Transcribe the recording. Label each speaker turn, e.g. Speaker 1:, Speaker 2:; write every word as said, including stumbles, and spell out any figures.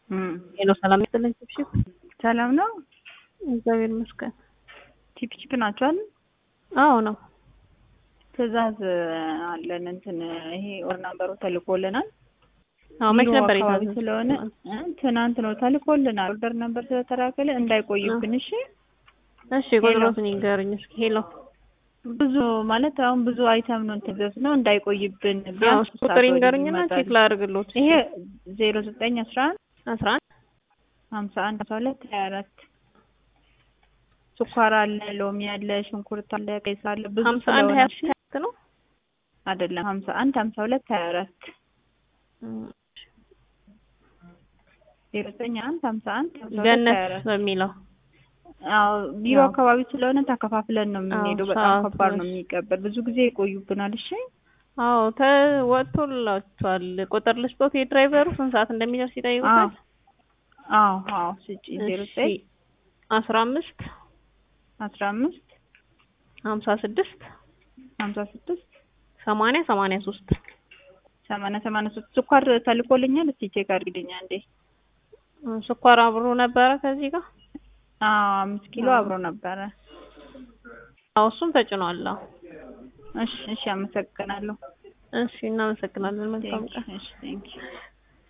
Speaker 1: እም
Speaker 2: ሄሎ ሰላም ይስጥልኝ። ቺፕ
Speaker 1: ሰላም ነው
Speaker 2: እግዚአብሔር ይመስገን።
Speaker 1: ቺፕ ቺፕ ናቸው አይደል?
Speaker 2: አዎ ነው።
Speaker 1: ትዕዛዝ አለን እንትን ይሄ ኦር ናምበሩ ተልኮልናል።
Speaker 2: አዎ መች ነበር
Speaker 1: አካባቢ
Speaker 2: የታዘዘው?
Speaker 1: ስለሆነ ትናንት ነው ተልኮልናል። ኦርደር ነበር ስለተራከለ እንዳይቆይብን እሺ።
Speaker 2: እሺ ቁጥሩን ይንገሩኝ እስኪ። ሄሎ
Speaker 1: ብዙ ማለት አሁን ብዙ አይተም ነው ትዕዛዝ ነው እንዳይቆይብን
Speaker 2: አዎ
Speaker 1: ቢያንስ
Speaker 2: ቁጥር ይንገሩኝና ቼክ ላድርግሎት።
Speaker 1: ይሄ ዜሮ ዘጠኝ አስራ አንድ
Speaker 2: አስራ አንድ
Speaker 1: ሀምሳ አንድ አስራ ሁለት ሀያ አራት ስኳር አለ፣ ሎሚ አለ፣ ሽንኩርት አለ፣ ቀይስ አለ ብዙ
Speaker 2: ሀምሳ አንድ ሀያ አራት ነው
Speaker 1: አይደለም ሀምሳ አንድ ሀምሳ ሁለት ሀያ አራት ዜሮ ዘጠኝ አንድ ሀምሳ አንድ ሀምሳ ሁለት
Speaker 2: ገነት
Speaker 1: ሀያ አራት
Speaker 2: በሚለው
Speaker 1: አዎ ቢሮ አካባቢ ስለሆነ ተከፋፍለን ነው የምንሄደው። በጣም ከባድ ነው የሚቀበል ብዙ ጊዜ ይቆዩብናል። እሺ
Speaker 2: አዎ ተወጥቶላችኋል። ቁጥር ልስጦት የድራይቨሩ ስንት ሰዓት እንደሚደርስ ይጠይቁታል።
Speaker 1: አዎ አዎ ስጪ ዜሮ ዘጠኝ
Speaker 2: አስራ አምስት
Speaker 1: አስራ አምስት
Speaker 2: ሀምሳ ስድስት
Speaker 1: ሀምሳ ስድስት
Speaker 2: ሰማንያ ሰማንያ ሶስት
Speaker 1: ሰማንያ ሰማንያ ሶስት ስኳር ተልኮልኛል። እስኪ ቼክ አድርግልኝ አንዴ።
Speaker 2: ስኳር አብሮ ነበረ ከዚህ ጋር?
Speaker 1: አዎ አምስት ኪሎ አብሮ ነበረ።
Speaker 2: አዎ እሱም ተጭኗል።
Speaker 1: እሺ እሺ አመሰግናለሁ።
Speaker 2: እሺ እናመሰግናለን። መልካም ቀን።
Speaker 1: እሺ ቴንክ ዩ